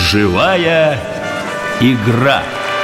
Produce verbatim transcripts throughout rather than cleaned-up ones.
Живая игра.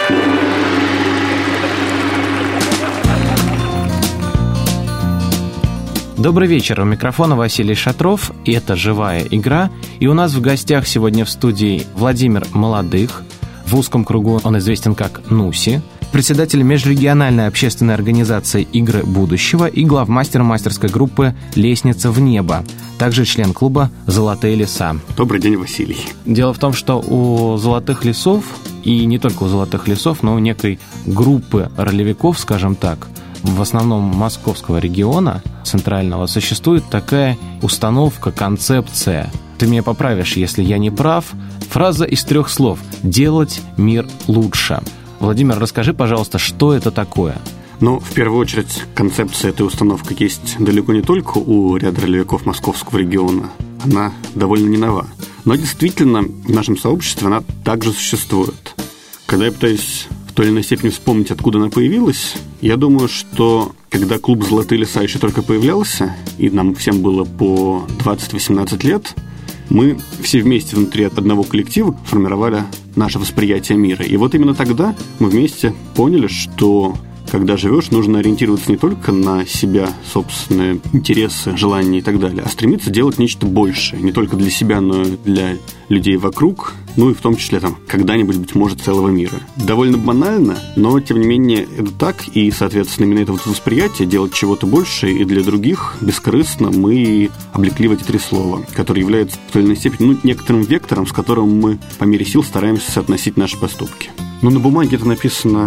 Добрый вечер, у микрофона Василий Шатров, и это «Живая игра». И у нас в гостях сегодня в студии Владимир Молодых, в узком кругу он известен как Нуси, председатель межрегиональной общественной организации «Игры будущего» и главмастер мастерской группы «Лестница в небо», также член клуба «Золотые леса». Добрый день, Василий. Дело в том, что у «Золотых лесов», и не только у «Золотых лесов», но у некой группы ролевиков, скажем так, в основном московского региона центрального, существует такая установка, концепция. Ты меня поправишь, если я не прав. Фраза из трех слов «делать мир лучше». Владимир, расскажи, пожалуйста, что это такое? Ну, в первую очередь, концепция этой установки есть далеко не только у ряда ролевиков московского региона. Она довольно не нова. Но действительно, в нашем сообществе она также существует. Когда я пытаюсь в той или иной степени вспомнить, откуда она появилась, я думаю, что когда клуб «Золотые леса» еще только появлялся, и нам всем было по двадцать-восемнадцать лет, мы все вместе внутри одного коллектива формировали наше восприятие мира. И вот именно тогда мы вместе поняли, что когда живешь, нужно ориентироваться не только на себя, собственные интересы, желания и так далее, а стремиться делать нечто большее, не только для себя, но и для людей вокруг, ну и в том числе там когда-нибудь, быть может, целого мира. Довольно банально, но тем не менее это так, и, соответственно, именно это вот восприятие, делать чего-то большее и для других бескорыстно мы облекли в эти три слова, которые являются в той или иной степени ну, некоторым вектором, с которым мы по мере сил стараемся соотносить наши поступки. Но на бумаге это написано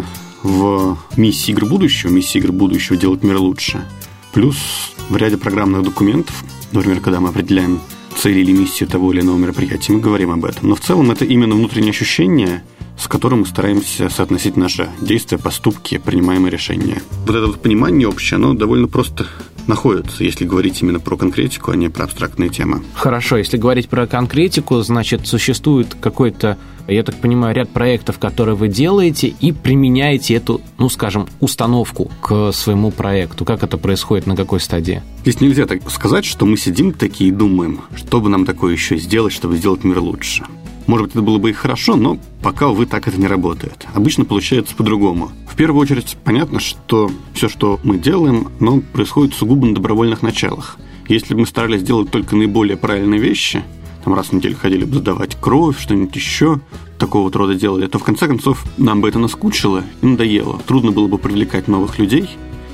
в миссии игр будущего, миссии игр будущего «Делать мир лучше». Плюс в ряде программных документов, например, когда мы определяем цели или миссию того или иного мероприятия, мы говорим об этом. Но в целом это именно внутреннее ощущение, с которым мы стараемся соотносить наши действия, поступки, принимаемые решения. Вот это вот понимание общее, оно довольно просто находится, если говорить именно про конкретику, а не про абстрактные темы. Хорошо, если говорить про конкретику, значит, существует какой-то, я так понимаю, ряд проектов, которые вы делаете и применяете эту, ну, скажем, установку к своему проекту. Как это происходит, на какой стадии? Здесь нельзя так сказать, что мы сидим такие и думаем, что бы нам такое еще сделать, чтобы сделать мир лучше. Может быть, это было бы и хорошо, но пока, увы, так это не работает. Обычно получается по-другому. В первую очередь, понятно, что все, что мы делаем, оно происходит сугубо на добровольных началах. Если бы мы старались делать только наиболее правильные вещи, там раз в неделю ходили бы сдавать кровь, что-нибудь еще, такого вот рода делали, то в конце концов нам бы это наскучило и надоело. Трудно было бы привлекать новых людей,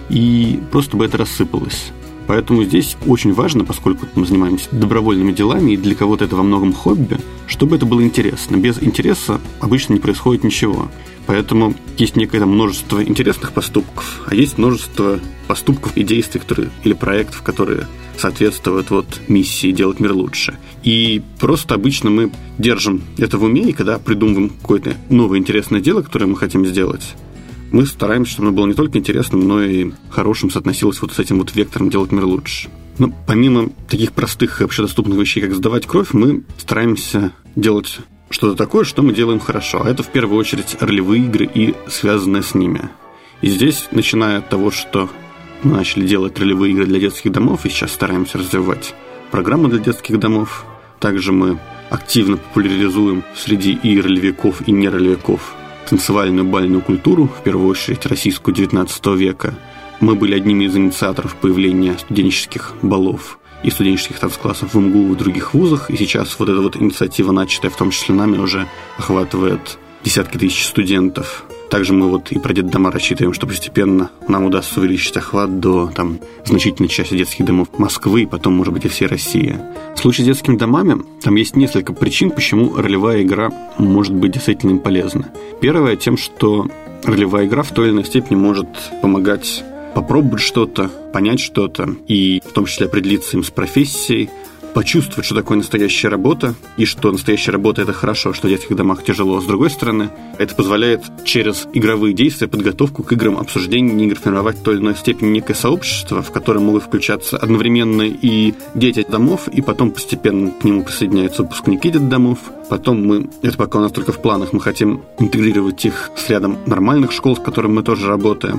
и просто бы это рассыпалось. Поэтому здесь очень важно, поскольку мы занимаемся добровольными делами, и для кого-то это во многом хобби, чтобы это было интересно. Без интереса обычно не происходит ничего. Поэтому есть некое множество интересных поступков, а есть множество поступков и действий, которые, или проектов, которые соответствуют вот миссии «Делать мир лучше». И просто обычно мы держим это в уме, и когда придумываем какое-то новое интересное дело, которое мы хотим сделать, мы стараемся, чтобы оно было не только интересным, но и хорошим, соотносилось вот с этим вот вектором «Делать мир лучше». Но помимо таких простых и общедоступных вещей, как сдавать кровь, мы стараемся делать что-то такое, что мы делаем хорошо. А это в первую очередь ролевые игры и связанное с ними. И здесь, начиная от того, что мы начали делать ролевые игры для детских домов, и сейчас стараемся развивать программы для детских домов. Также мы активно популяризуем среди и ролевиков, и неролевиков танцевальную бальную культуру, в первую очередь российскую девятнадцатого века. Мы были одними из инициаторов появления студенческих балов и студенческих танцклассов в эм гэ у и в других вузах, и сейчас вот эта вот инициатива, начатая в том числе нами, уже охватывает десятки тысяч студентов. Также мы вот и про детдома рассчитываем, что постепенно нам удастся увеличить охват до там, значительной части детских домов Москвы и потом, может быть, и всей России. В случае с детскими домами там есть несколько причин, почему ролевая игра может быть действительно им полезна. Первое тем, что ролевая игра в той или иной степени может помогать попробовать что-то, понять что-то и в том числе определиться им с профессией, почувствовать, что такое настоящая работа, и что настоящая работа – это хорошо, что в детских домах тяжело. С другой стороны, это позволяет через игровые действия, подготовку к играм, обсуждение игр формировать в той или иной степени некое сообщество, в которое могут включаться одновременно и дети домов, и потом постепенно к нему присоединяются выпускники детдомов. Потом мы, это пока у нас только в планах, мы хотим интегрировать их с рядом нормальных школ, с которыми мы тоже работаем.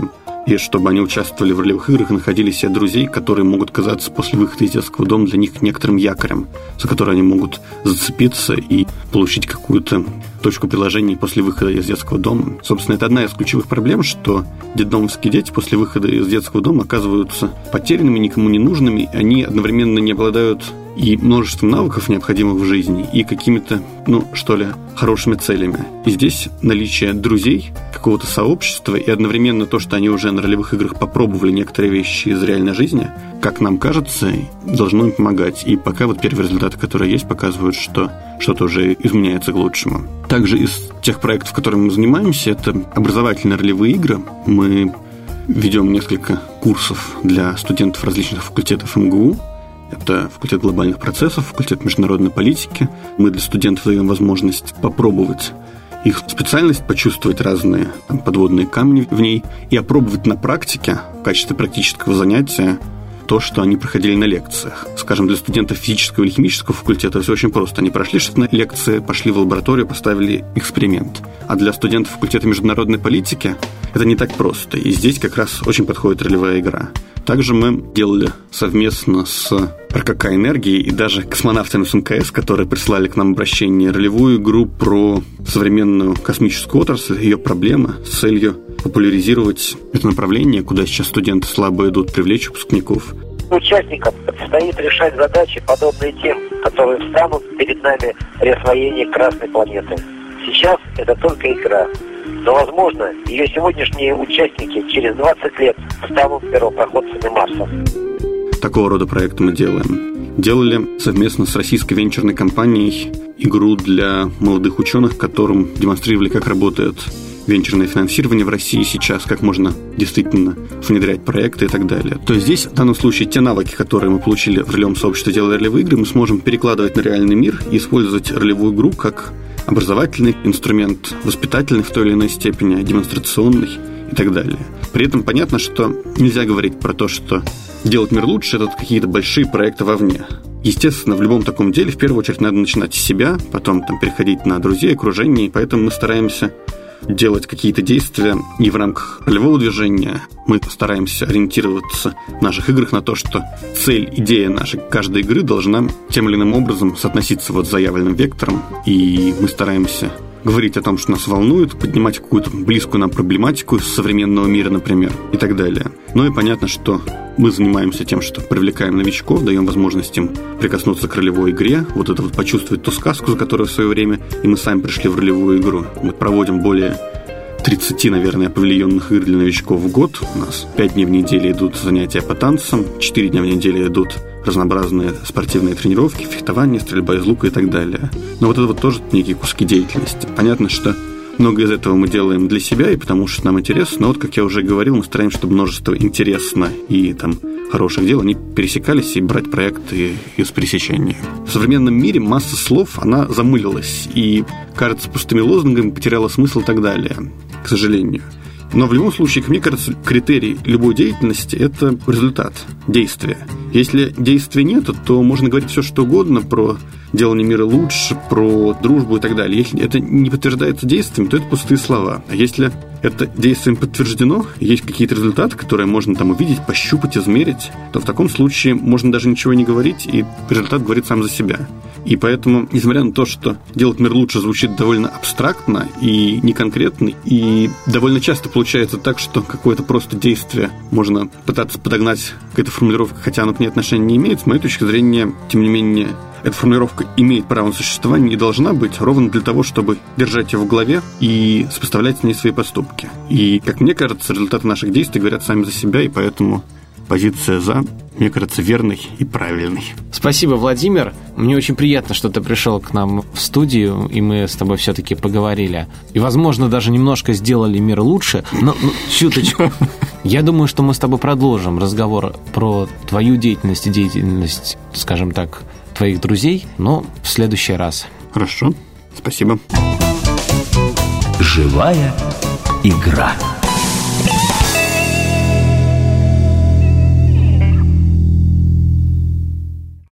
и чтобы они участвовали в ролевых играх и находили себе друзей, которые могут казаться после выхода из детского дома для них некоторым якорем, за который они могут зацепиться и получить какую-то точку приложения после выхода из детского дома. Собственно, это одна из ключевых проблем, что детдомовские дети после выхода из детского дома оказываются потерянными, никому не нужными, они одновременно не обладают и множеством навыков, необходимых в жизни, и какими-то, ну, что ли, хорошими целями. И здесь наличие друзей, какого-то сообщества, и одновременно то, что они уже на ролевых играх попробовали некоторые вещи из реальной жизни, как нам кажется, должно им помогать. И пока вот первые результаты, которые есть, показывают, что что-то уже изменяется к лучшему. Также из тех проектов, которыми мы занимаемся, это образовательные ролевые игры. Мы ведем несколько курсов для студентов различных факультетов эм гэ у. Это факультет глобальных процессов, факультет международной политики. Мы для студентов даем возможность попробовать их специальность, почувствовать разные там, подводные камни в ней и опробовать на практике в качестве практического занятия то, что они проходили на лекциях. Скажем, для студентов физического или химического факультета все очень просто. Они прошли что-то на лекции, пошли в лабораторию, поставили эксперимент. А для студентов факультета международной политики это не так просто. И здесь как раз очень подходит ролевая игра. Также мы делали совместно с эр ка ка «Энергией» и даже космонавтами с эм ка эс, которые прислали к нам обращение, ролевую игру про современную космическую отрасль, ее проблемы с целью популяризировать это направление, куда сейчас студенты слабо идут, привлечь выпускников. Участникам предстоит решать задачи, подобные тем, которые встанут перед нами при освоении Красной планеты. Сейчас это только игра. Но, возможно, ее сегодняшние участники через двадцать лет станут первопроходцами Марса. Такого рода проекты мы делаем. Делали совместно с российской венчурной компанией игру для молодых ученых, которым демонстрировали, как работает венчурное финансирование в России сейчас, как можно действительно внедрять проекты и так далее. То есть здесь, в данном случае, те навыки, которые мы получили в ролевом сообществе, делая ролевые игры, мы сможем перекладывать на реальный мир и использовать ролевую игру как образовательный инструмент, воспитательный в той или иной степени, демонстрационный и так далее. При этом понятно, что нельзя говорить про то, что делать мир лучше – это какие-то большие проекты вовне. Естественно, в любом таком деле в первую очередь надо начинать с себя, потом там, переходить на друзей, окружение, и поэтому мы стараемся делать какие-то действия и в рамках ролевого движения. Мы стараемся ориентироваться в наших играх на то, что цель, идея нашей каждой игры должна тем или иным образом соотноситься вот с заявленным вектором, и мы стараемся говорить о том, что нас волнует, поднимать какую-то близкую нам проблематику из современного мира, например, и так далее. Ну и понятно, что мы занимаемся тем, что привлекаем новичков, даем возможность им прикоснуться к ролевой игре, вот это вот почувствовать ту сказку, за которую в свое время и мы сами пришли в ролевую игру. Мы проводим более тридцать, наверное, павильонных игр для новичков в год. У нас пять дней в неделю идут занятия по танцам, четыре дня в неделю идут разнообразные спортивные тренировки, фехтование, стрельба из лука и так далее. Но вот это вот тоже некие куски деятельности. Понятно, что много из этого мы делаем для себя и потому что нам интересно, но вот, как я уже говорил, мы стараемся, чтобы множество интересно и там хороших дел, они пересекались, и брать проекты из пересечения. В современном мире масса слов, она замылилась и, кажется, пустыми лозунгами потеряла смысл и так далее, к сожалению. Но в любом случае, как мне кажется, критерий любой деятельности – это результат, действия. Если действия нет, то можно говорить все, что угодно про делание мира лучше, про дружбу и так далее. Если это не подтверждается действием, то это пустые слова. А если это действием подтверждено, есть какие-то результаты, которые можно там увидеть, пощупать, измерить, то в таком случае можно даже ничего не говорить, и результат говорит сам за себя. И поэтому, несмотря на то, что делать мир лучше звучит довольно абстрактно и неконкретно, и довольно часто получается так, что какое-то просто действие можно пытаться подогнать к этой формулировке, хотя оно к ней отношения не имеет, с моей точки зрения, тем не менее, эта формулировка имеет право на существование и должна быть ровно для того, чтобы держать ее в голове и сопоставлять с ней свои поступки. И, как мне кажется, результаты наших действий говорят сами за себя, и поэтому позиция «за», мне кажется, верной и правильной. Спасибо, Владимир. Мне очень приятно, что ты пришел к нам в студию, и мы с тобой все-таки поговорили. И, возможно, даже немножко сделали мир лучше, но ну, чуточку. Я думаю, что мы с тобой продолжим разговор про твою деятельность и деятельность, скажем так, твоих друзей, но в следующий раз. Хорошо, спасибо. Живая игра.